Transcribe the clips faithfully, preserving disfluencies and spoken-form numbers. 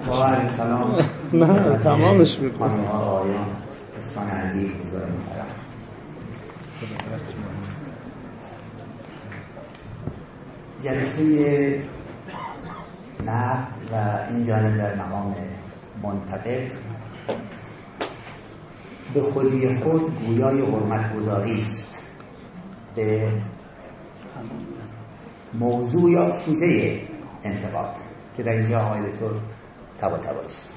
با عرض سلام. نه تمامش میکنم. خانم ها آقایان دوستان عزیز بزرگ محترم، جلسه نقد و این جانب در مقام منتقد به خودی خود گویای حرمت‌گذاری است به موضوع یا سوژه انتقاد که در اینجا آقای دکتر طباطبایی است.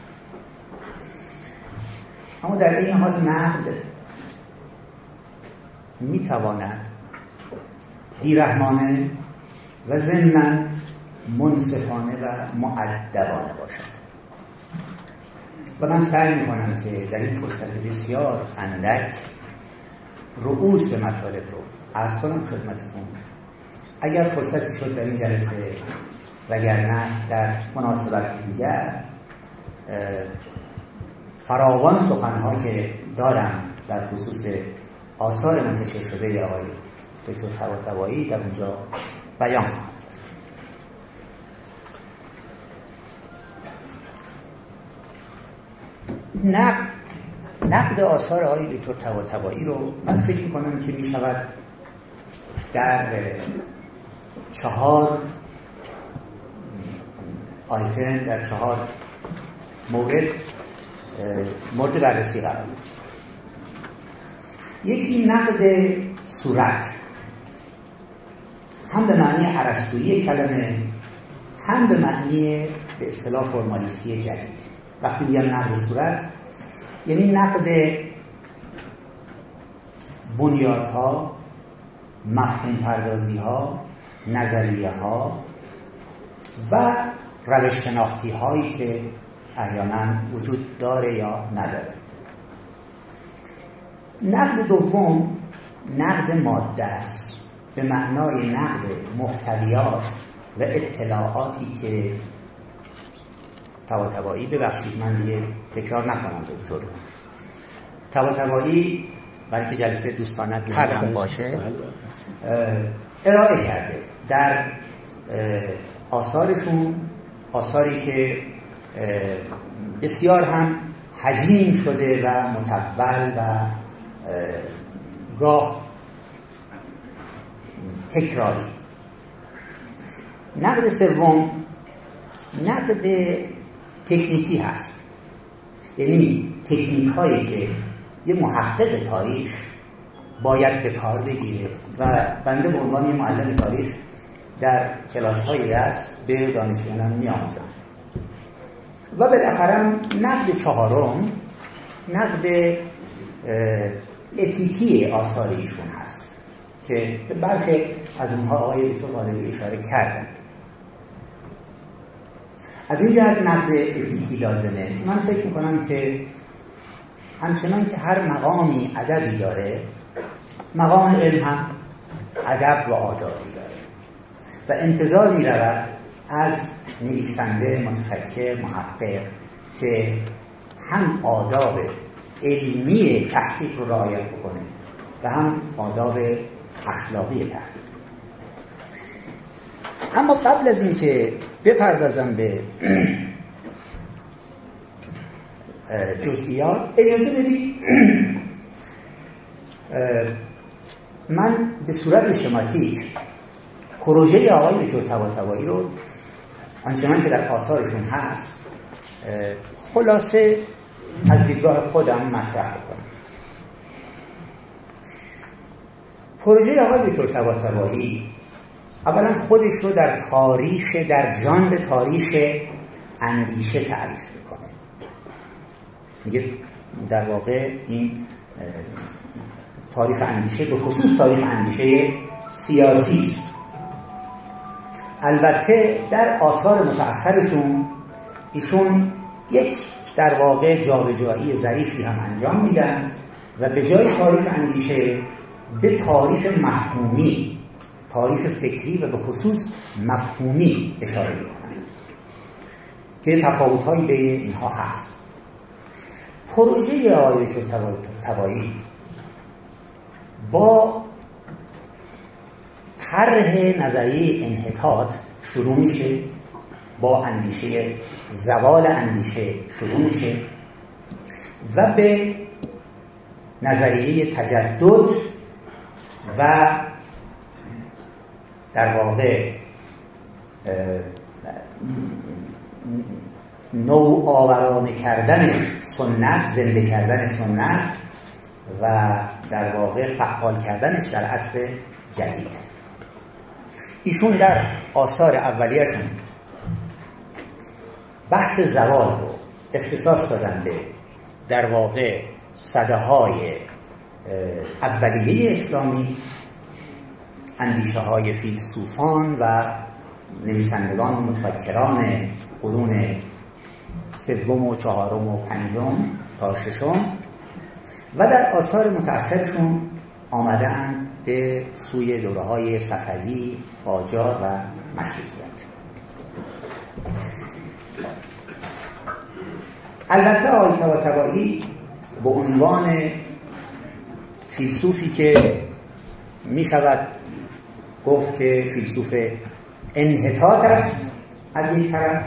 اما در این حال نقد میتواند بی‌رحمانه و ضمناً منصفانه و مؤدبانه باشد و من سعی میکنم که در این فرصت بسیار اندک رؤوس مطالب رو عرض کنم خدمتتون. اگر فرصتی شد در این جلسه وگرنه در مناسبت دیگر فراوان سخنها که دارم در خصوص آثار منتشر شده آقای دکتر طباطبایی در اونجا بیان خواهم. نقد نقد آثار آقای دکتر طباطبایی رو من فکر می‌کنم که می‌شود در چهار آیتم، در چهار مورد مورد بررسی قرار داد. یکی نقد صورت، هم به معنی ارسطویی کلمه، هم به معنی به اصطلاح فرمالیستی جدید. وقتی میگم نقد صورت یعنی نقد بنیادها، مفهوم پردازی ها، نظریه ها و روش شناختی هایی که احیانا وجود داره یا نداره. نقد دوم نقد ماده است، به معنای نقد محتویات و اطلاعاتی که طباطبایی، ببخشید من دیگه تکرار نکنم دکتر، طباطبایی برای که جلسه دوستانه هم باشه ارائه کرده در آثارشون، آثاری که بسیار هم حجیم شده و متول و گاه تکراری. نقد سوم نقد تکنیکی هست، یعنی تکنیک هایی که یه محقق تاریخ باید به کار بگیره و بنده به عنوان یه معلم تاریخ در کلاس های درس به دانشجویانم می‌آموزم. و بالاخره نقد چهارم نقد اتیکی آثار ایشون هست که به برخی از اونها آقای دکتر غالبی اشاره کردند. از این جهت نقد اتیکی لازمه. من فکر میکنم که همچنان که هر مقامی ادبی داره، مقام علم هم ادب و آدابی داره و انتظار می‌رود از نویسنده، متفکر، محقق که هم آداب علمی تحقیق رو رعایت بکنه و هم آداب اخلاقی تحقیق. اما قبل از این که بپردازم به جزئیات اجازه بدید من به صورت شماتیک پروژه آقای دکتر طباطبایی رو آنچنان که در آثارشون هست خلاصه از دیدگاه خودم مطرح بکنم. پروژه آقای دکتر طباطبایی اولا خودش رو در تاریخ، در ژانر تاریخ اندیشه تعریف میکنه. میگه در واقع این تاریخ اندیشه به خصوص تاریخ اندیشه سیاسی است. البته در آثار متأخرشون ایشون یک در واقع جابجایی ظریفی هم انجام میدن و به جای تاریخ اندیشه به تاریخ مفهومی، تاریخ فکری و به خصوص مفهومی اشاره میکنن که تفاوت‌هایی بین اینها هست. پروژه آقای دکتر طباطبایی با طرح نظریه انحطاط شروع میشه با اندیشه زوال اندیشه شروع میشه و به نظریه تجدد و در واقع نوآورانه کردن سنت، زنده کردن سنت و در واقع فعال کردنش در عصر جدید. ایشون در آثار اولیه‌شون بحث زوال رو اختصاص دادن به در واقع سده‌های اولیه اسلامی، اندیشه های فیلسوفان و نویسندگان و متفکران قرون سوم و چهارم و پنجم تا ششم و در آثار متأخرشون آمده اند به سوی دوره های صفوی، قاجار و مشروطیت. البته آقای طباطبایی به عنوان فیلسوفی که می شود گفت که فیلسوف انحطاط است از یک طرف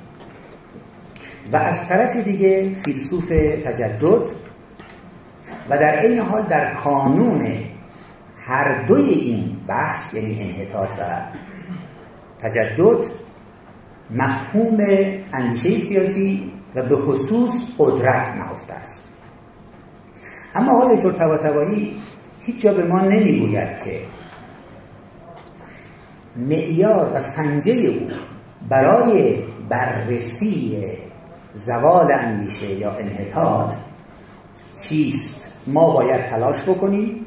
و از طرف دیگه فیلسوف تجدد و در این حال در کانون هر دوی این بحث یعنی انحطاط و تجدد مفهوم اندیشه سیاسی و به خصوص قدرت نهفته است. اما آقای دکتر طباطبایی هیچ جا به ما نمیگوید که معیار و سنجه او برای بررسی زوال اندیشه یا انحطاط چیست. ما باید تلاش بکنیم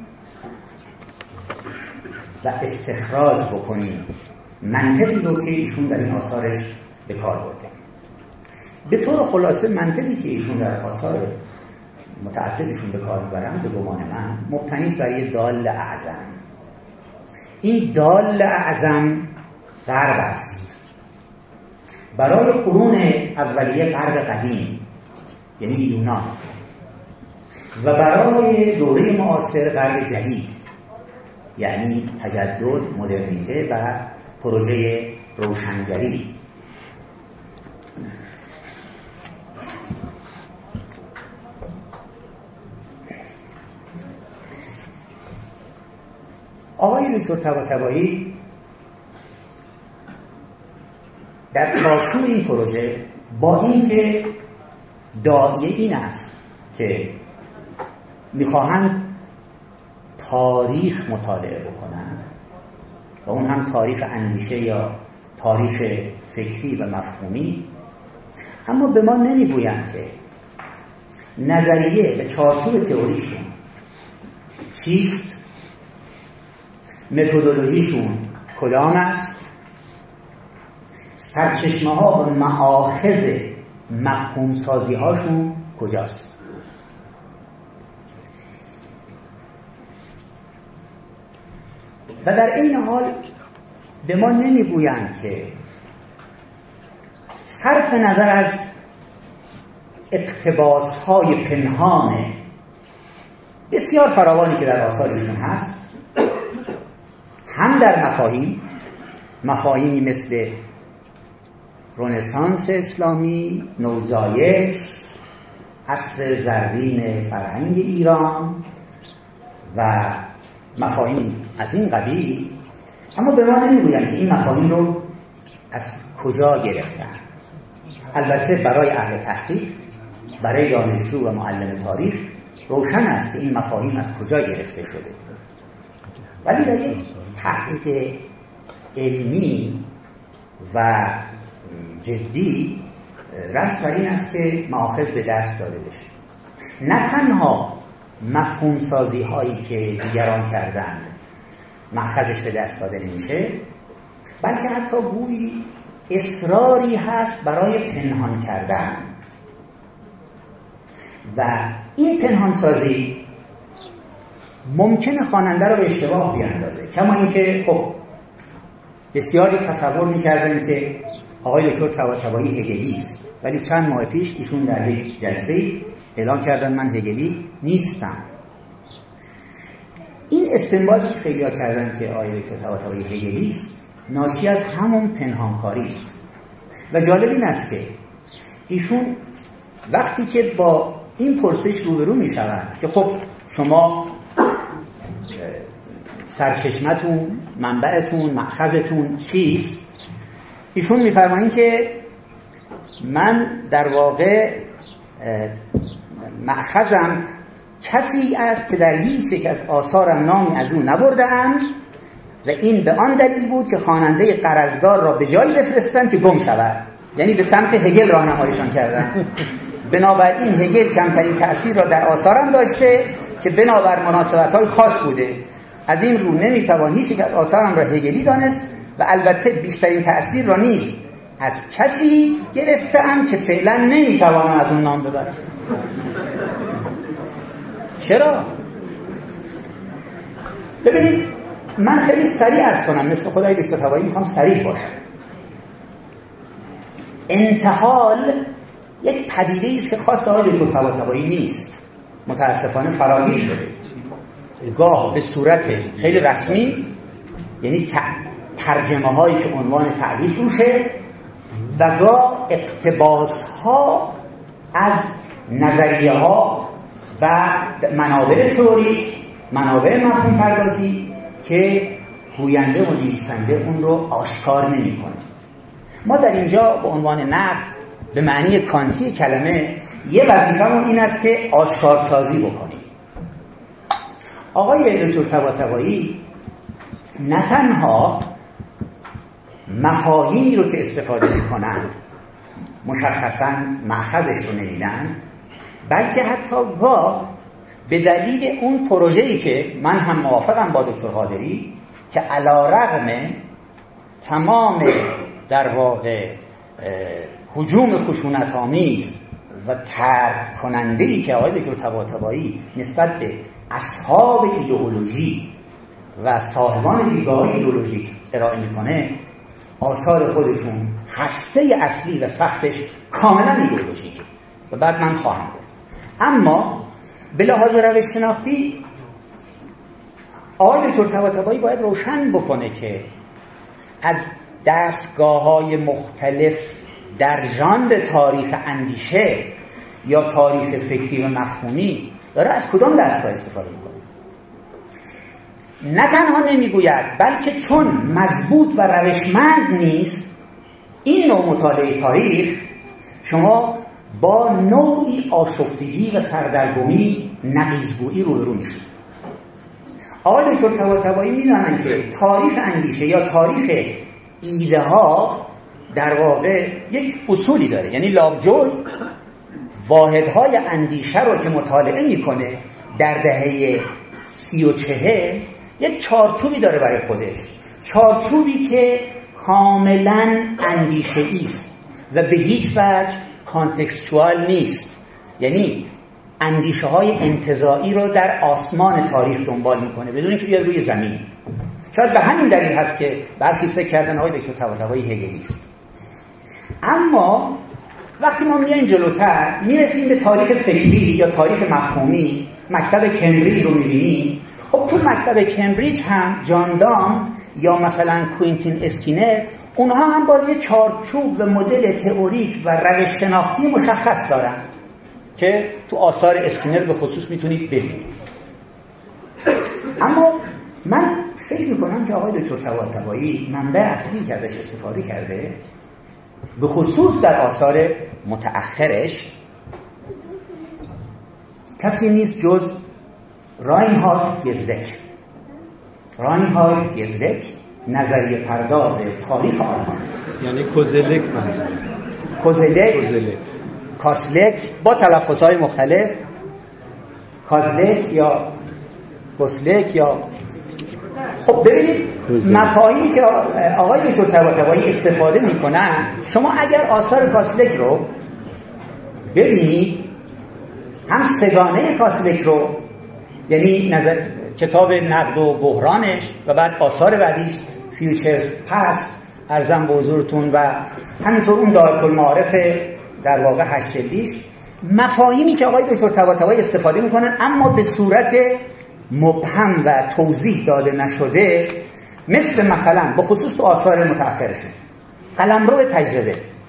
و استخراج بکنیم منطقی رو که ایشون در این آثارش به کار برده. به طور خلاصه منطقی که ایشون در آثار متعددشون به کار میبرن به گمان من مبتنی است بر یک دال اعظم. این دال اعظم غرب است. برای قرون اولیه غرب قدیم یعنی یونان و برای دوره معاصر غرب جدید یعنی تجدد، مدرنیته و پروژه روشنگری. آقای دکتر طباطبایی در چارچوب این پروژه با اینکه داعیه این است که میخواهند تاریخ مطالعه بکنند و اون هم تاریخ اندیشه یا تاریخ فکری و مفهومی، اما به ما نمیگویند که نظریه و چارچوب تئوریشون چیست، متدولوژیشون کدام است، سرچشمه ها و مآخذ مفهوم سازی هاشون کجاست. و در این حال به ما نمیگویند که صرف نظر از اقتباس های پنهان بسیار فراوانی که در آثارشون هست، هم در مفاهیم مفاهیمی مثل رنسانس اسلامی، نوزایش، عصر زرین فرهنگ ایران و مفاهیم از این قبیل، اما به ما نمیگویند که این مفاهیم رو از کجا گرفتن. البته برای اهل تحقیق، برای دانشجو و معلم تاریخ روشن است که این مفاهیم از کجا گرفته شده، ولی در یک تحقیق علمی و جدی رست بر این است که مآخذ به دست داده بشه. نه تنها مفهوم سازی هایی که دیگران کردند مأخذش به دست داده نمیشه، بلکه حتی گویی اصراری هست برای پنهان کردن و این پنهان سازی ممکنه خواننده رو به اشتباه بیاندازه. کما اینکه خب بسیاری تصور می‌کردن که آقای دکتر طباطبایی هگلی است، ولی چند ماه پیش ایشون در یک جلسه اعلام کردن من هگلی نیستم. این استنباطی که خیلی‌ها کردن که آقای دکتر طباطبایی هگلی است ناشی از همون پنهانکاری است. و جالب این است که ایشون وقتی که با این پرسش روبرو می شوند که خب شما سرچشمتون، منبعتون، مأخذتون چیست، ایشون می فرمایند که من در واقع مأخذم کسی است که در هیچ یک از آثارم نامی از او نبرده‌ام و این به آن دلیل بود که خواننده قرضدار را به جایی بفرستم که گم شود، یعنی به سمت هگل راهنماییشان کردن. بنابراین هگل کمترین تأثیر را در آثارم داشته که بنابر مناسبت‌های خاص بوده، از این رو نمیتوان هیچ یک از آثارم را هگلی دانست و البته بیشترین تأثیر را نیز از کسی گرفتم که فعلا نمیتوانم از اون نام ببرم. چرا؟ ببینید من خیلی سریع عرض کنم، مثل خدای دکتر طباطبایی میخوام سریع باشم. انتحال یک پدیده است که خاص آقای دکتر طباطبایی نیست، متاسفانه فراگیر شده، گاه به صورت خیلی رسمی، یعنی ترجمه هایی که عنوان تعریف روشه، و گاه اقتباس ها از نظریه ها و منابع تئوریک، منابع مفهوم پردازی که گوینده و نویسنده اون رو آشکار نمی کنه. ما در اینجا به عنوان نقد به معنی کانتی کلمه یه وظیفه‌مون این است که آشکارسازی بکنیم. آقای دکتر طباطبایی نه تنها مفاهیمی رو که استفاده می‌کنند مشخصاً مأخذش رو نمیدن، بلکه حتی گاه به دلیل اون پروژه‌ای که من هم موافقم با دکتر قادری که علی‌رغم تمام در واقع هجوم خشونت‌آمیز و طرد کننده‌ای که آقای دکتر طباطبایی نسبت به اصحاب ایدئولوژی و صاحبان دیدگاه‌های ایدئولوژیک ارائه می‌کنه، آثار خودشون هسته اصلی و سختش کاملا ایدئولوژیکه و بعد من خواهم گفت. اما به لحاظ روش شناختی آقای دکتر طباطبایی باید روشن بکنه که از دستگاه‌های مختلف در ژانر تاریخ اندیشه یا تاریخ فکری و مفهومی داره از کدام دستگاه استفاده میکنه. نه تنها نمیگوید بلکه چون مضبوط و روشمند نیست این نوع مطالعه تاریخ، شما با نوعی آشفتگی و سردرگمی نقیضگویی روبرو میشید. آقای دکتر طباطبایی میدانند که تاریخ اندیشه یا تاریخ ایده ها در واقع یک اصولی داره، یعنی لاوجوی واحدهای اندیشه رو که مطالعه میکنه در دهه سی و چهل یک چارچوبی داره برای خودش، چارچوبی که کاملا اندیشه‌ای است و به هیچ وجه کانتکستوال نیست، یعنی اندیشه های انتزاعی رو در آسمان تاریخ دنبال میکنه بدون اینکه بیاد روی زمین. شاید به همین دلیل هست که برخی فکر کردن آقای دکتر طباطبایی هگلیست. اما وقتی ما میایم جلوتر میرسیم به تاریخ فکری یا تاریخ مفهومی، مکتب کمبریج رو میبینیم. خب تو مکتب کمبریج هم جان دان یا مثلا کوینتین اسکینر، اونها هم باز یه چارچوب و مدل تئوریک و روش شناختی مشخص دارن که تو آثار اسکینر به خصوص میتونید ببینید. اما من فکر میکنم که آقای دکتر طباطبایی منبع اصلی که ازش استفاده کرده به خصوص در آثار متأخرش کسی نیست جز راینهارد گزدک. راینهارد گزدک نظریه پرداز تاریخ آلمان، یعنی کوزلک منظور کوزلک کوزلک کاسلک با تلفظهای مختلف، کازلک یا گسلک یا خب ببینید مفاهیمی که آقای دکتر طباطبایی استفاده میکنن، شما اگر آثار کاسلک رو ببینید، هم سگانه کاسلک رو یعنی نظر کتاب نقد و بحرانش و بعد آثار بعدیش فیوچرز پست ارزم به حضورتون و همینطور اون دارالمعارف در واقع هشت جلدیش، مفاهیمی که آقای دکتر طباطبایی استفاده میکنن اما به صورت مبهم و توضیح داده نشده، مثل مثلا به خصوص تو آثار متأخرشون قلمرو تجربه.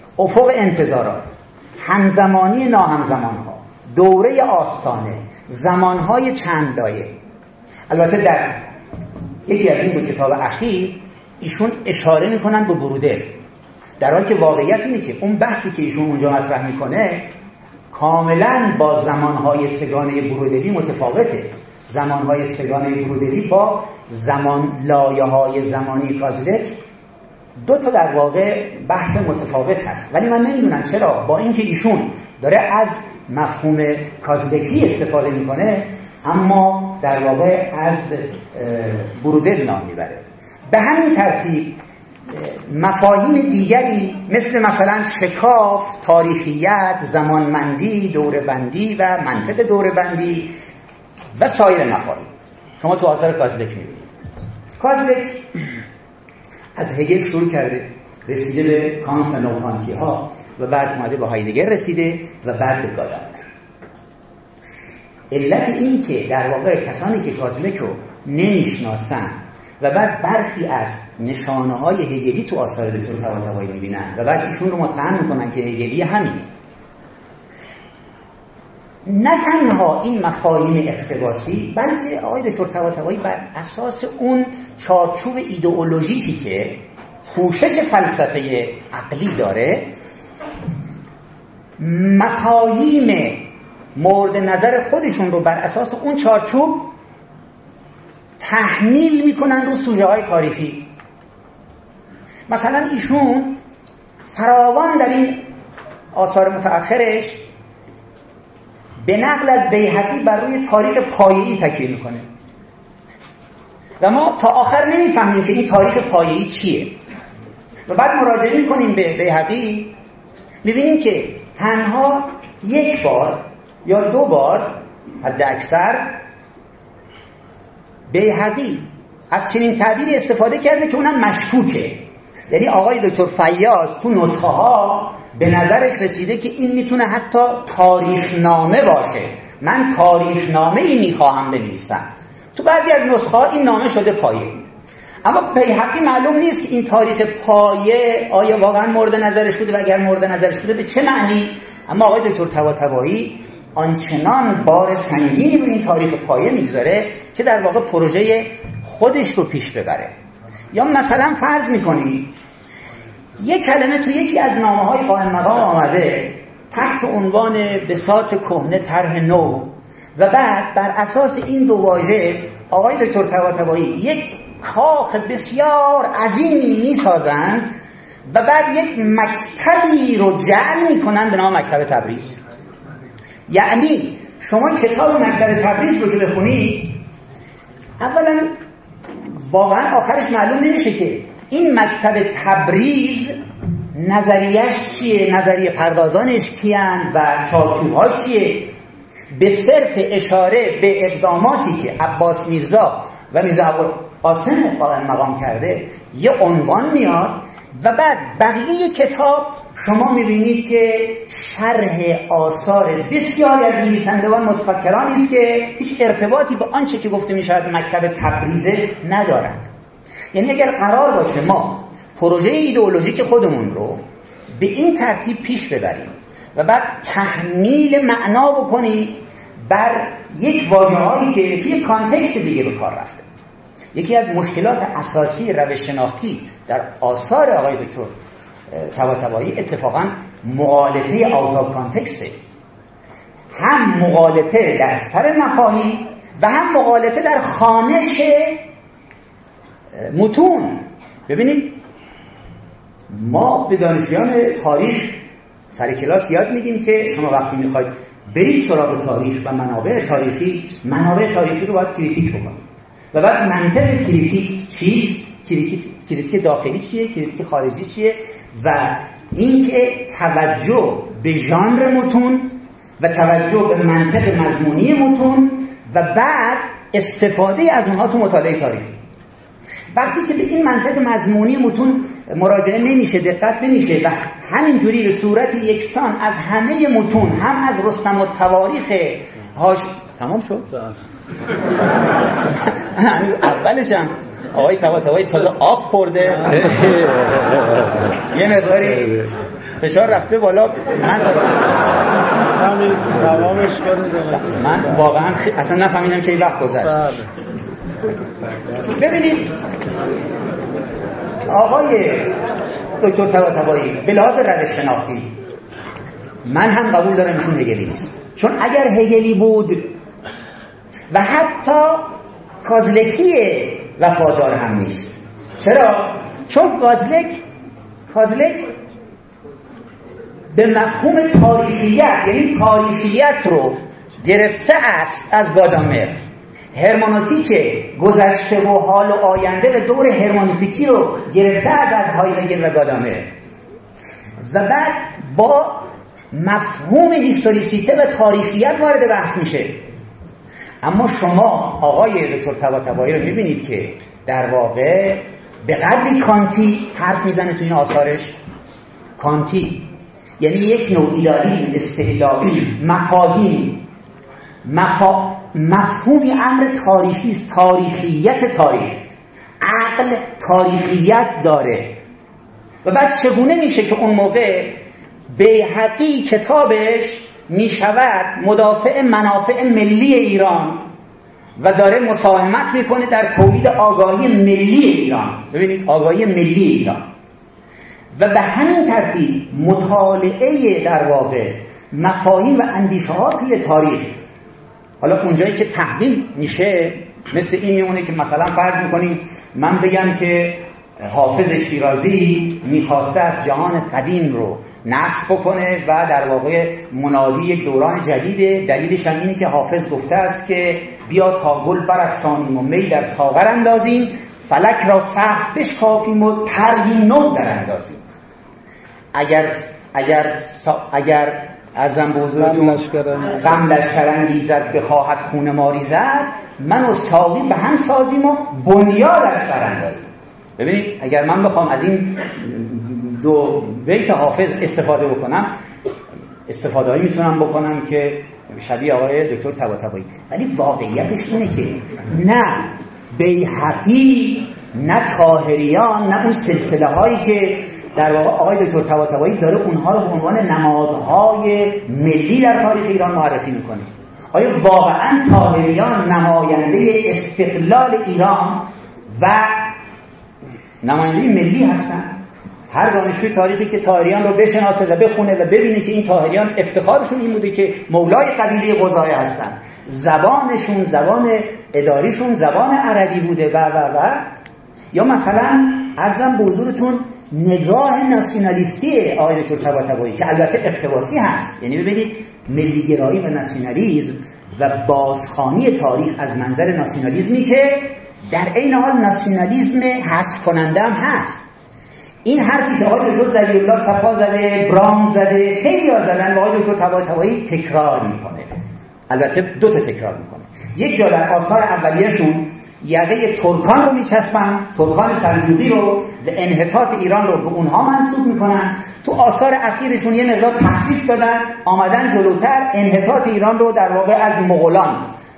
افق انتظارات، همزمانی ناهمزمان‌ها، دوره آستانه، زمانهای چند لایه. البته در یکی از این دو کتاب اخیر ایشون اشاره میکنن به برودل، در حالی که واقعیت اینه که اون بحثی که ایشون اونجا مطرح میکنه کاملا با زمانهای سگانه برودلی متفاوته. زمانهای سگانه برودلی با زمان لایه های زمانی کازلک دو تا در واقع بحث متفاوت هست، ولی من نمیدونم چرا با اینکه ایشون داره از مفهوم کازلکی استفاده میکنه اما در واقع از برودل نام میبره. به همین ترتیب مفاهیم دیگری مثل مثلا شکاف، تاریخیت، زمانمندی، دوره‌بندی و منطق دوره‌بندی و سایر مفاهیم شما تو آثار کازلک میبینید. کازلک از هگل شروع کرده، رسیده به کانت و نوکانتی ها و بعد اومده به هایدگر رسیده و بعد به گادامر. علت این که در واقع کسانی که کازلک رو نمیشناسن و بعد برخی از نشانه های هگلی تو آثار دکتر طباطبایی میبینن و بعد ایشون رو متهم میکنن که هگلی همینه. نه تنها این مفاهیم اقتباسی بلکه آقای دکتر طباطبایی بر اساس اون چارچوب ایدئولوژیکی که پوشش فلسفه عقلی داره مفاهیم مورد نظر خودشون رو بر اساس اون چارچوب تحمیل میکنن رو سوژه های تاریخی. مثلا ایشون فراوان در این آثار متأخرش به نقل از بیهقی بر روی تاریخ پایه‌ای تکیه میکنه و ما تا آخر نمیفهمیم که این تاریخ پایه‌ای چیه و بعد مراجعه میکنیم به بیهقی میبینیم که تنها یک بار یا دو بار حد اکثر بیهقی از چنین تعبیری استفاده کرده که اونم مشکوکه. یعنی آقای دکتر فیاض تو نسخه ها به نظرش رسیده که این میتونه حتی تاریخ نامه باشه، من تاریخ نامه ای میخواهم بنویسم. تو بعضی از نسخه ها این نامه شده پایه، اما بیهقی معلوم نیست که این تاریخ پایه آیا واقعا مورد نظرش بوده و اگر مورد نظرش بوده به چه معنی. اما آقای دکتر طباطبایی آنچنان بار سنگینی رو این تاریخ پایه میگذاره که در واقع پروژه خودش رو پیش ببره. یا مثلا فرض میکنی یک کلمه تو یکی از نامه‌های قائم مقام آمده تحت عنوان بساط کهنه طرح نو و بعد بر اساس این دو واژه آقای دکتر طباطبایی یک کاخ بسیار عظیمی میسازند و بعد یک مکتبی رو جعل میکنن به نام مکتب تبریز. یعنی شما کتاب مکتب تبریز رو که بخونید اولا واقعا آخرش معلوم نمیشه که این مکتب تبریز نظریهش چیه، نظریه پردازانش کیان و چارچوبهاش چیه. به صرف اشاره به اقداماتی که عباس میرزا و میرزا ابوالقاسم قائم مقام کرده یه عنوان میاد و بعد بقیه کتاب شما میبینید که شرح آثار بسیاری از نویسندگان متفکرانی است که هیچ ارتباطی با آنچه که گفته میشود مکتب تبریز ندارند. یعنی اگر قرار باشه ما پروژه ایدئولوژیک خودمون رو به این ترتیب پیش ببریم و بعد تحمیل معنا بکنیم بر یک واژه‌هایی که توی کانتکست دیگه به کار رفته. یکی از مشکلات اساسی روش شناختی در آثار آقای دکتر طباطبایی اتفاقا مغالطه آوت آف کانتکسته. هم مغالطه در سر مفاهیم و هم مغالطه در خوانش متون. ببینید ما به دانشجویان تاریخ سر کلاس یاد میدیم که شما وقتی میخواید برید سراغ تاریخ و منابع تاریخی، منابع تاریخی رو باید کریتیک بکنید و بعد منطق کریتیک چیست، کریتیک, کریتیک داخلی چیه، کریتیک خارجی چیه و اینکه توجه به ژانر متون و توجه به منطق مضمونی متون و بعد استفاده از اونها تو مطالعه تاریخی. وقتی که به این منطق مضمونی متون مراجعه نمیشه، دقت نمیشه و همینجوری به صورت یکسان از همه متون، هم از رستم التواریخ هاش تمام شد؟ هنوز اولش هم آقای طباطبایی تازه آب خورده یه مقداری فشار رفته بالا. من همین تمامش کنید. من واقعا خ... اصلا نفهمیدم که این وقت گذشت. ببینید آقای دکتر طباطبایی به لحاظ روش شناختی من هم قبول دارم ایشون هگلی نیست، چون اگر هگلی بود و حتی کازلکی وفادار هم نیست. چرا؟ چون کازلک کازلک به مفهوم تاریخیت، یعنی تاریخیت رو گرفته است از گادامر. هرمنوتیک گذشته و حال و آینده و دور هرمنوتیکی رو گرفته است از هایدگر و گادامر و بعد با مفهوم هیستوریسیته و تاریخیت وارد بحث میشه. اما شما آقای دکتر طباطبایی رو میبینید که در واقع به قدری کانتی حرف میزنه تو این آثارش. کانتی یعنی یک نوع ایدالیسم استعلائی، مفاهیم مفا... مفهومی امر تاریخی است، تاریخیت تاریخ، عقل تاریخیت داره. و بعد چگونه میشه که اون موقع بیهقی کتابش میشود مدافع منافع ملی ایران و داره مساهمت میکنه در تولید آگاهی ملی ایران. ببینید آگاهی ملی ایران و به همین ترتیب مطالعه در واقع مفاهیم و اندیشه ها توی تاریخ. حالا اونجایی که تحلیل میشه مثل این میمونه که مثلا فرض میکنیم من بگم که حافظ شیرازی میخواسته از جهان قدیم رو نسخ بکنه و در واقع منادی یک دوران جدیده. دلیلش هم اینه که حافظ گفته است که بیا تا گل برافشانیم و می در ساغر اندازیم، فلک را سقف بشکافیم و طرحی نو در اندازیم. اگر اگر اگر ارزم به حضورتون غم لشکرانگیزد بخواهد خون ما ریزد، من و ساقی به هم سازیم و بنیاد لشکر اندازیم. ببینید اگر من بخوام از این دو بیت حافظ استفاده بکنم، استفاده هایی میتونم بکنم که شبیه آقای دکتر طباطبایی، ولی واقعیتش اینه که نه بیهقی نه طاهریان نه اون سلسله هایی که در واقع آقای دکتر طباطبایی داره اونها رو به عنوان نمادهای ملی در تاریخ ایران معرفی میکنه. آیا واقعا طاهریان نماینده استقلال ایران و نماینده ملی هستن؟ هر دانشجوی تاریخی که طاهریان رو بشناسه و بخونه و ببینه که این طاهریان افتخارشون این بوده که مولای قبیله قزاعه هستن، زبانشون زبان اداریشون زبان عربی بوده و و و یا مثلا عرضم به حضورتون نگاه ناسیونالیستی آقای دکتر طباطبایی که البته اقتباسی هست. یعنی ببینید ملیگرایی و ناسیونالیسم و بازخوانی تاریخ از منظر ناسیونالیسمی که در عین حال ناسیونالیسم حذف کننده هم هست. این حرفی که آقای دکتر ظری‌الله صفا زده، برام زده، خیلی ها زدن و آقای دکتر طباطبایی تکرار میکنه. البته دو تا تکرار میکنه. یک جا در آثار اولیه‌شون یقه ترکان رو میچسبن، ترکان سلجوقی رو و انحطاط ایران رو به اونها منسوب میکنن. تو آثار اخیرشون یه مقدار تخفیف دادن، آمدن جلوتر انحطاط ایران رو در واقع از مغولان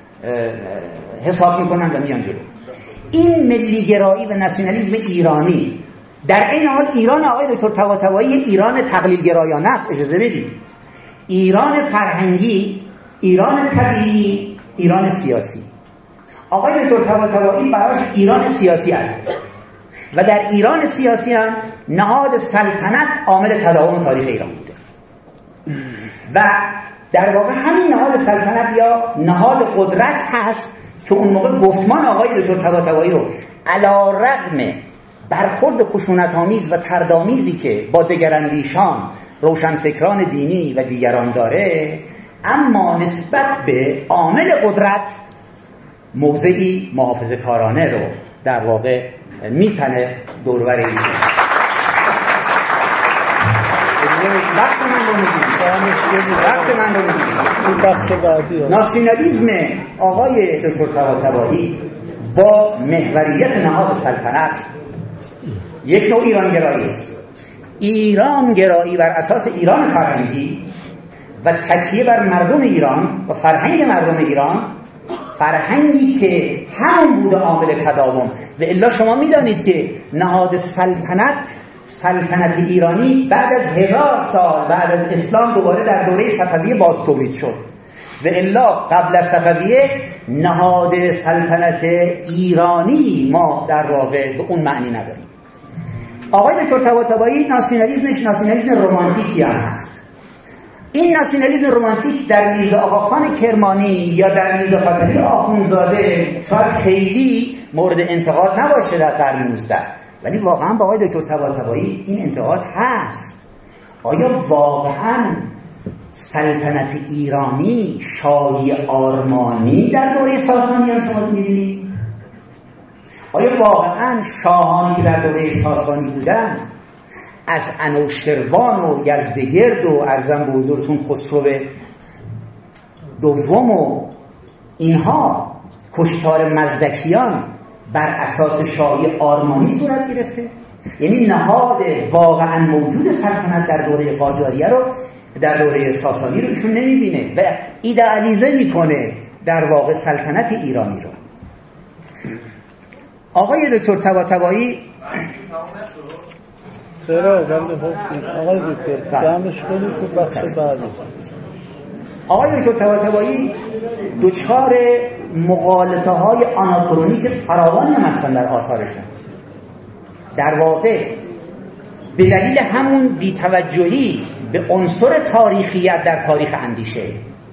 حساب میکنن و میان جلو. این ملیگرایی و ناسیونالیسم ایرانی در این حال ایران آقای دکتر طباطبایی ایران تقلیل گرایانه است. اجازه بدید، ایران فرهنگی، ایران طبیعی، ایران سیاسی. آقای دکتر طباطبایی براش ایران سیاسی است و در ایران سیاسی هم نهاد سلطنت عامل تداوم تاریخ ایران بوده و در واقع همین نهاد سلطنت یا نهاد قدرت هست که اون موقع گفتمان آقای دکتر طباطبایی رو علی‌رغم برخورد خشونت‌آمیز و تردآمیزی که با دگراندیشان، روشنفکران دینی و دیگران داره، اما نسبت به عامل قدرت موضعی محافظه کارانه رو در واقع میتنه دورور ایشون. وقت من رو میگیم وقت من رو میگیم بخش بعدی ناسیونالیسم آقای دکتر طباطبایی با محوریت نهاد سلطنت یک نوع ایرانگرایی است. ایرانگرایی بر اساس ایران فرهنگی و تکیه بر مردم ایران و فرهنگ مردم ایران، فرهنگی که همون بوده عامل تداوم. و الا شما میدانید که نهاد سلطنت سلطنت ایرانی بعد از هزار سال بعد از اسلام دوباره در دوره صفویه باز تولید شد و الا قبل از صفویه نهاد سلطنت ایرانی ما در واقع به اون معنی نداریم. آقای دکتر طباطبایی ناسیونالیسمش ناسیونالیسم رمانتیکی هم هست. این ناسیونالیسم رمانتیک در میرزا آقاخان کرمانی یا در میرزا فتحعلی آخوندزاده شاید خیلی مورد انتقاد نباشه در قرن نوزدهم، ولی واقعا با آقای دکتر طباطبایی این انتقاد هست. آیا واقعا سلطنت ایرانی شاهی آرمانی در دوره ساسانیان شما می‌بینید؟ آیا واقعا شاهانی که در دوره ساسانی بودند از انوشروان و یزدگرد و ارزم به حضورتون خسرو دوم و اینها کشتار مزدکیان بر اساس شاهی آرمانی صورت گرفته؟ یعنی نهاد واقعا موجود سلطنت در دوره قاجاریه رو در دوره ساسانی رو ایشون نمیبینه و ایدئالیزه میکنه در واقع سلطنت ایرانی رو. آقای دکتر طباطبایی چرا بنده گفتید آقای دکتر جمعش کنید تو بخش بعدی. آقای دکتر طباطبایی دوچار مغالطه های آناکرونیک فراوانی هم هستن در آثارشون. در واقع به دلیل همون بی‌توجهی به عنصر تاریخیت در تاریخ اندیشه،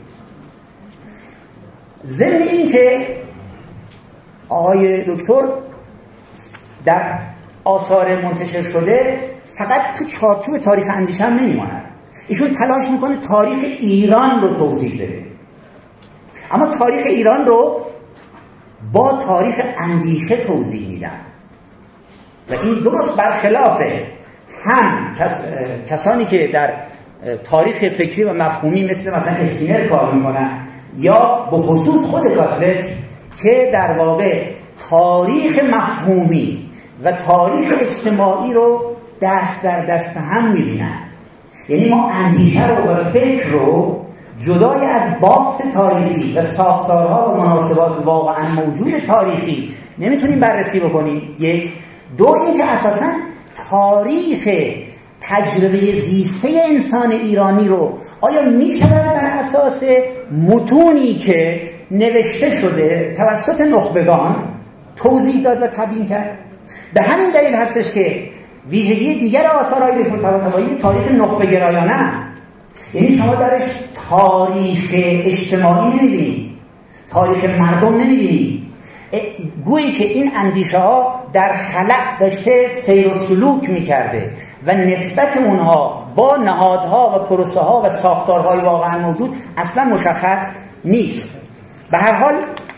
ضمن این که آقای دکتر در آثار منتشر شده فقط تو چارچوب تاریخ اندیشه هم نمیماند، ایشون تلاش میکنه تاریخ ایران رو توضیح بده، اما تاریخ ایران رو با تاریخ اندیشه توضیح میدن و این درست برخلاف هم کس، کسانی که در تاریخ فکری و مفهومی مثل مثلا اسکینر کار میکنن یا به خصوص خود گاسلت که در واقع تاریخ مفهومی و تاریخ اجتماعی رو دست در دست هم میبینن. یعنی ما اندیشه رو و فکر رو جدای از بافت تاریخی و ساختارها و مناسبات واقعا موجود تاریخی نمیتونیم بررسی بکنیم. یک دو این که اساساً تاریخ تجربه زیسته انسان ایرانی رو آیا میشود بر اساس متونی که نوشته شده توسط نخبگان توضیح داد و تبیین کرد؟ به همین دلیل هستش که ویژگی دیگر آثارهای دکتر طباطبایی تاریخ نخبه گرایانه است. یعنی شما درش تاریخ اجتماعی نمیبینید، تاریخ مردم نمیبینید، گویی که این اندیشه ها در خلأ داشته سیر و سلوک میکرده و نسبت اونها با نهادها و پروسه ها و ساختارهای واقعا موجود اصلا مشخص نیست. به هر حال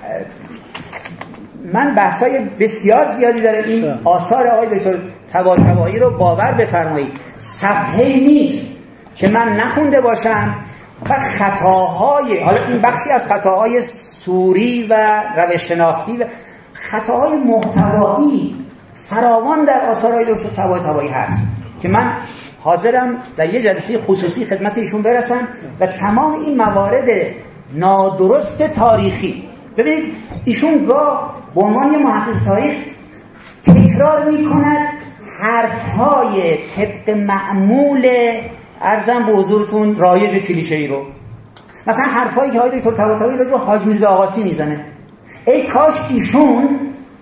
من بحثای بسیار زیادی داره این آثار آقای دکتر طباطبایی رو باور بفرمایید صفحه نیست که من نخونده باشم و خطاهای، حالا این بخشی از خطاهای سوری و روش شناختی و خطاهای محتوایی فراوان در آثارهای دکتر طباطبایی هست که من حاضرم در یه جلسه خصوصی خدمت ایشون برسم و تمام این موارد نادرست تاریخی. ببینید ایشون گاه به عنوان یه محقق تاریخ تکرار میکند حرفهای طبق معمول ارزم به حضورتون رایج کلیشه‌ای رو. مثلا حرفایی که های دکتر طباطبایی راجع به حاج میرزا آقاسی میزنه، ای کاش ایشون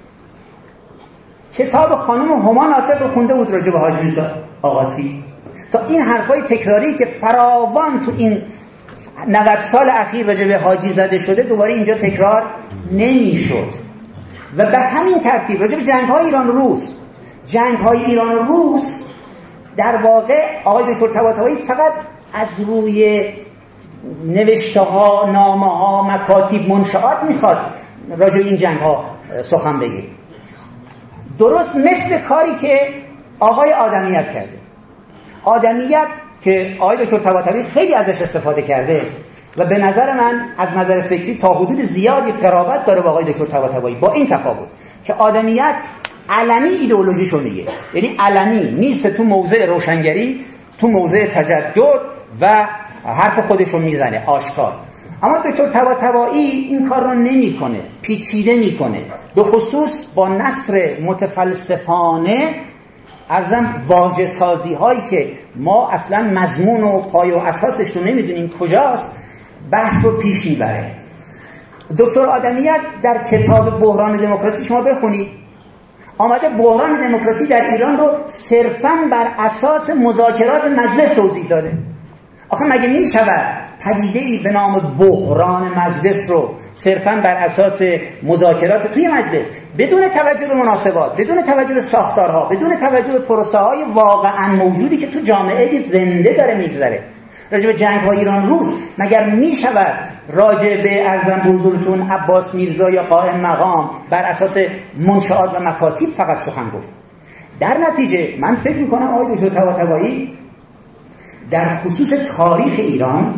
کتاب خانم هما ناطق رو خونده بود راجع به حاج میرزا آقاسی، تا این حرفای تکراری که فراوان تو این نود سال اخیر راجع به حاجی زده شده دوباره اینجا تکرار نمیشد. و به همین ترتیب راجع به جنگ‌های ایران و روس، جنگ‌های ایران و روس در واقع آقای دکتر طباطبایی فقط از روی نوشته ها، نامه ها، مکاتیب، منشآت میخواد راجع به این جنگ ها سخن بگه، درست مثل کاری که آقای آدمیت کرده. آدمیت که آقای دکتر طباطبایی خیلی ازش استفاده کرده و به نظر من از نظر فکری تا حدود زیادی قرابت داره با آقای دکتر طباطبایی، با این تفاوت که آدمیت علنی ایدئولوژیشو میگه، یعنی علنی نیست تو موضع روشنگری، تو موضع تجدد و حرف خودشو میزنه آشکار. اما دکتر طباطبایی این کار رو نمیکنه، پیچیده میکنه، به خصوص با نثر متفلسفانه ارزم واژه سازی هایی که ما اصلا مضمون و پای و اساسش رو نمیدونیم کجاست بحث رو پیش میبره. دکتر آدمیت در کتاب بحران دموکراسی شما بخونید آمده بحران دموکراسی در ایران رو صرفاً بر اساس مذاکرات مجلس توضیح داده. آخه مگه می شود پدیده‌ای به نام بحران مجلس رو صرفاً بر اساس مذاکرات توی مجلس بدون توجه به مناسبات، بدون توجه به ساختارها، بدون توجه به پروسه‌های واقعاً موجودی که تو جامعه زنده داره میگذره، راجع به جنگ‌های ایران روس مگر می شود راجع به ارزم به حضورتون عباس میرزا یا قائم مقام بر اساس منشآت و مکاتیب فقط سخن گفت؟ در نتیجه من فکر می‌کنم آقای دکتر طباطبایی در خصوص تاریخ ایران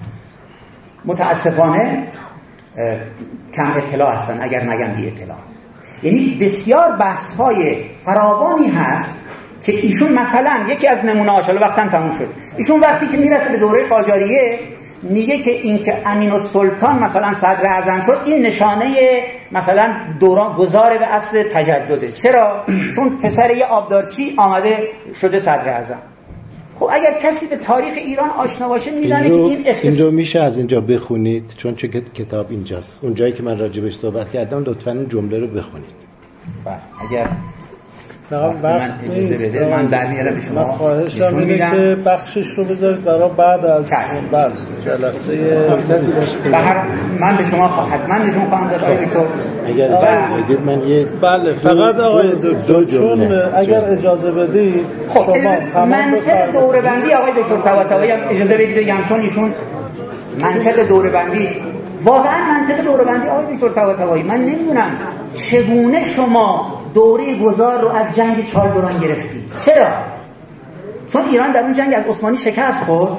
متاسفانه کم اطلاع هستن، اگر نگم بی اطلاع. یعنی بسیار بحث‌های فراوانی هست که ایشون مثلا یکی از نمونه هاش، الان وقتم تموم شد، ایشون وقتی که میرسه به دوره قاجاریه میگه که این که امین السلطان مثلا صدر اعظم شد این نشانه مثلا دوران گذار به عصر تجدده. چرا؟ چون پسر یه آبدارچی آمده شده صدر اعظم. خب اگر کسی به تاریخ ایران آشنا باشه میدونه که این اختصاص این رو میشه از اینجا بخونید، چون چه کتاب اینجاست، اون جایی که من راجبش صحبت کردم لطفاً اون جمله رو بخونید. بله اگر وقت من اجازه بده من برمیارم به شما. من خواهشم اینه که بخشش رو بذارید برای بعد از بعد جلسه به هر من به شما حتما نشون خواهم داد آقای دکتر. اگر بگید من یه بله فقط آقای دکتر چون اگر اجازه بدید خب شما منطق دوره‌بندی آقای دکتر طباطبایی هم اجازه بدید بگم، چون ایشون منطق دوره‌بندیش واقعا منطق دوره‌بندی آقای دکتر طباطبایی من نمیدونم چگونه شما دوره گذار رو از جنگ چالدوران گرفتید. چرا؟ چون ایران در اون جنگ از عثمانی شکست خورد.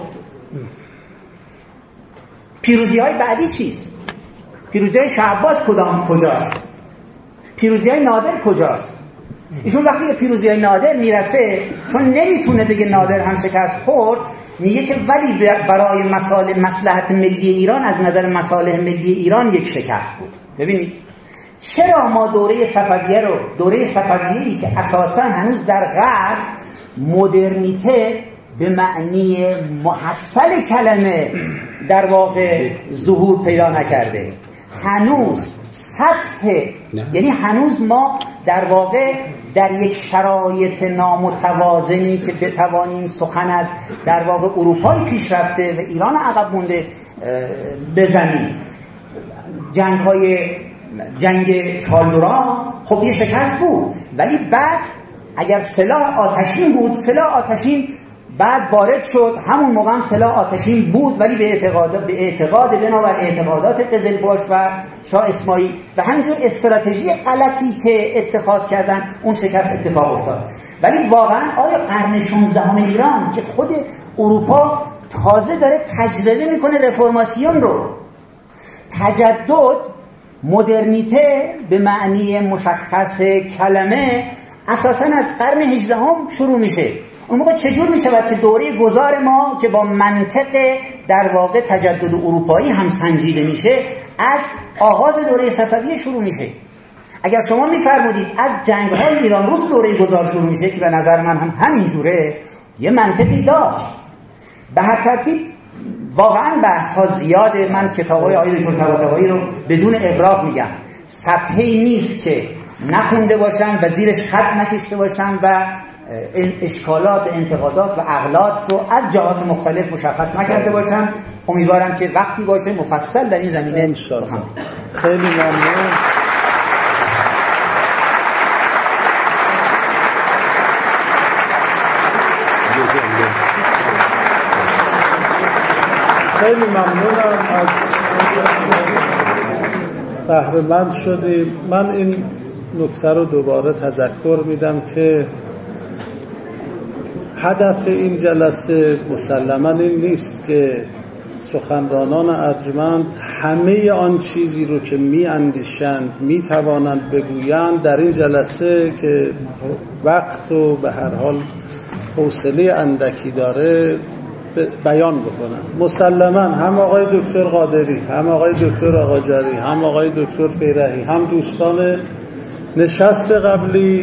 پیروزی‌های بعدی چیست؟ پیروزی‌های شاه عباس کدام کجاست؟ پیروزی‌های نادر کجاست؟ ایشون وقتی به پیروزی‌های نادر میرسه چون نمیتونه بگه نادر هم شکست خورد، میگه که ولی برای مصالح مصلحت ملی ایران از نظر مصالح ملی ایران یک شکست بود. ببینید چرا ما دوره صفویه رو دوره صفویه‌ای که اساساً هنوز در غرب مدرنیته به معنی محصل کلمه در واقع ظهور پیدا نکرده، هنوز سطح یعنی هنوز ما در واقع در یک شرایط نامتوازنی که بتوانیم سخن از در واقع اروپای پیشرفته و ایران عقب مونده بزنیم. جنگ‌های جنگ چالدوران خب یه شکست بود، ولی بعد اگر سلاح آتشین بود، سلاح آتشین بعد وارد شد، همون موقع هم سلاح آتشین بود ولی به اعتقاد به اعتقاد بنابر اعتقادات قزلباش و شاه اسماعیل و همینجور استراتژی غلطی که اتخاذ کردن اون شکست اتفاق افتاد. ولی واقعا آیا قرن شانزدهم ایران که خود اروپا تازه داره تجربه میکنه رفرماسیون رو، تجدد، مدرنیته به معنی مشخص کلمه اساساً از قرن هجدهم شروع میشه. اون موقع چجور میشود که دوره گذار ما که با منطق در واقع تجدد اروپایی هم سنجیده میشه از آغاز دوره صفویه شروع میشه؟ اگر شما میفرمودید از جنگ‌های ایران روس دوره گذار شروع میشه که به نظر من هم همینجوره، یه منطقی داشت. به هر ترتیب واقعا بحث ها زیاده. من کتابای آقای دکتر طباطبایی رو بدون اغراق میگم، صفحه‌ای نیست که نخونده باشم و زیرش خط نکشته باشم و اشکالات، انتقادات و اغلاط رو از جهات مختلف مشخص نکرده باشم. امیدوارم که وقتی باشه مفصل در این زمینه سخن. خیلی ممنون. خیلی ممنونم از بهره مند شدیم. من این نکته رو دوباره تذکر میدم که هدف این جلسه مسلماً این نیست که سخنرانان ارجمند همه آن چیزی رو که می اندیشند می توانند بگویند در این جلسه که وقت و به هر حال حوصله اندکی داره بیان بکنن. مسلماً هم آقای دکتر قادری، هم آقای دکتر آقاجاری، هم آقای دکتر فیرحی، هم دوستان نشست قبلی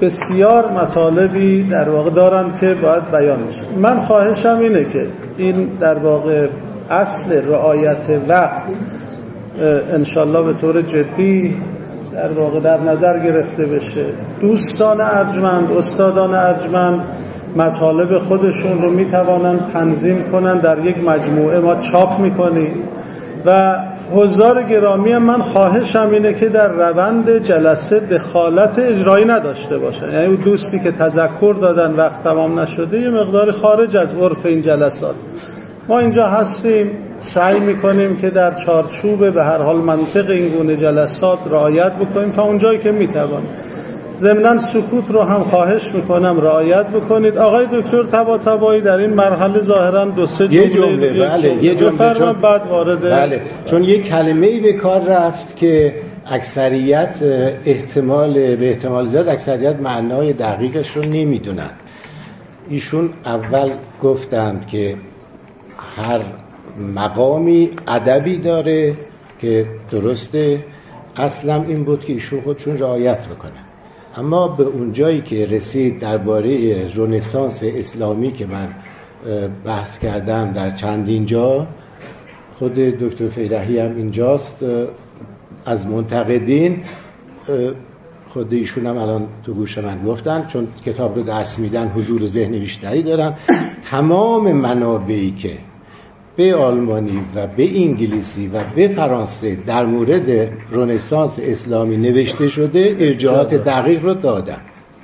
بسیار مطالبی در واقع دارن که باید بیان بشه. من خواهشم اینه که این در واقع اصل رعایت وقت انشالله به طور جدی در واقع در نظر گرفته بشه. دوستان ارجمند، استادان ارجمند مطالب خودشون رو میتوانند تنظیم کنن، در یک مجموعه ما چاپ میکنیم و حضار گرامی من خواهشم اینه که در روند جلسه دخالت اجرایی نداشته باشن. یعنی اون دوستی که تذکر دادن وقت تمام نشده یه مقدار خارج از عرف این جلسات. ما اینجا هستیم سعی میکنیم که در چارچوب به هر حال منطق این گونه جلسات رعایت بکنیم تا اونجایی که میتوانیم. ضمناً سکوت رو هم خواهش میکنم رعایت بکنید. آقای دکتر طباطبایی در این مرحله ظاهراً دو سه جمله یه جمله بله یه جمله چون بعد وارد بله چون یه کلمه‌ای به کار رفت که اکثریت احتمال به احتمال زیاد اکثریت معنای دقیقش رو نمیدونن. ایشون اول گفتند که هر مقامی ادبی داره که درسته، اصلا این بود که ایشون خودشون رعایت بکنن. اما به اون جایی که رسید درباره رنسانس اسلامی که من بحث کردم در چندین جا، خود دکتر فیرحی هم اینجاست از منتقدین، خود ایشون هم الان تو گوش من گفتن چون کتاب رو درس میدن حضور ذهنی بیشتری دارن. تمام منابعی که به آلمانی و به انگلیسی و به فرانسه در مورد رنسانس اسلامی نوشته شده ارجاعات دقیق رو دادن.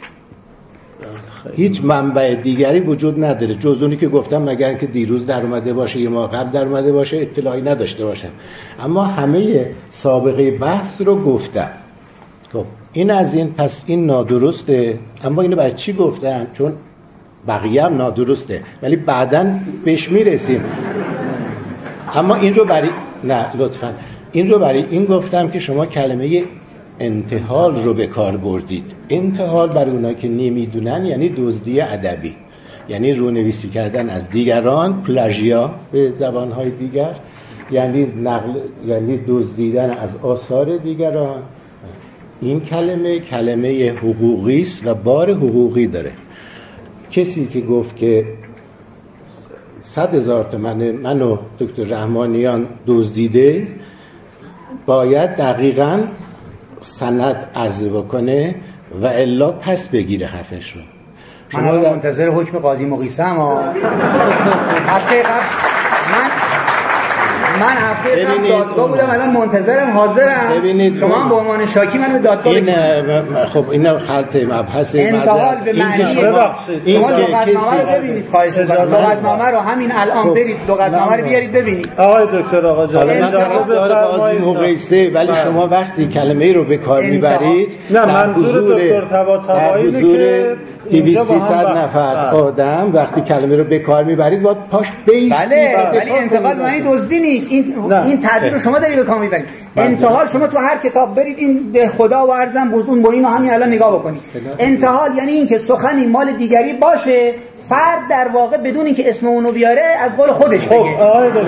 هیچ منبع دیگری وجود نداره جز اونی که گفتم، مگر که دیروز در اومده باشه یا ما قبل در اومده باشه اطلاعی نداشته باشم. اما همه سابقه بحث رو گفتم. خب این از این، پس این نادرسته. اما اینو برای چی گفتم؟ چون بقیه هم نادرسته ولی بعداً بهش میرسیم. اما این رو برای نه لطفاً این رو برای این گفتم که شما کلمه انتحال رو به کار بردید. انتحال برای اونایی که نمیدونن یعنی دزدی ادبی، یعنی رونویسی کردن از دیگران، پلاژیا به زبانهای دیگر، یعنی نقل، یعنی دزدیدن از آثار دیگران. این کلمه کلمه حقوقی است و بار حقوقی داره. کسی که گفت که صد هزار تومن منو دکتر رحمانیان دزدیده باید دقیقاً سند عرضه بکنه و الا پس بگیره حرفش رو. شما من منتظر حکم قاضی مقیسه ام. هفته قبل من من هفته قبل دادگاه بودم، الان منتظرم، حاضرم. شما هم به عنوان شاکی منو دادگاه این خب این خلط مبحث انتحال به معنی شما شما لغتنامه رو ببینید، خواهش می‌کنم لغتنامه رو همین الان برید لغتنامه رو بیارید ببینید. آقای دکتر آقا جان من طرفدار قاضی مقیسه، ولی شما وقتی کلمه رو به کار میبرید نه منظور دکتر طباطبایی اینه که دویست سیصد نفر آدم وقتی کلمه رو به کار میبرید باید پاش بیستید. بله ولی انتقال معنی دزدی نیست. این این تعبیر رو شما داری به کار میبرید. انتحال شما تو هر کتاب برید این به خدا و ارزم بزون با اینو همین الان نگاه بکنید. انتحال یعنی این که سخنی مال دیگری باشه، فرد در واقع بدون اینکه اسم اونو بیاره از قول خودش بگه. خب آقای دکتر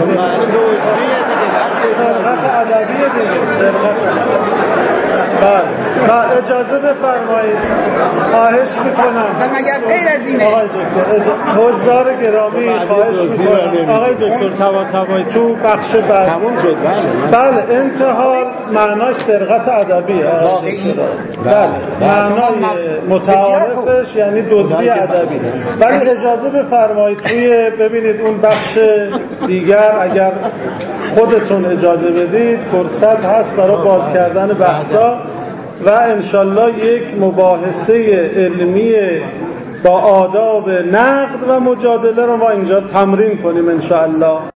سرقت ادبیه دیگه، سرقت. بله با اجازه بفرمایید، خواهش میکنم. و مگر غیر از اینه آقای دکتر حضار گرامی خواهش میکنم. آقای دکتر طباطبایی تو بخش بعد تموم شد. بله بله انتحال معناش سرقت ادبیه واقعی. بله معنای متعارفش یعنی دزدی ادبی. ولی اجازه بفرمایید توی ببینید اون بخش دیگر اگر خودتون اجازه بدید فرصت هست برای باز کردن بحثا و انشالله یک مباحثه علمی با آداب نقد و مجادله رو ما اینجا تمرین کنیم انشالله.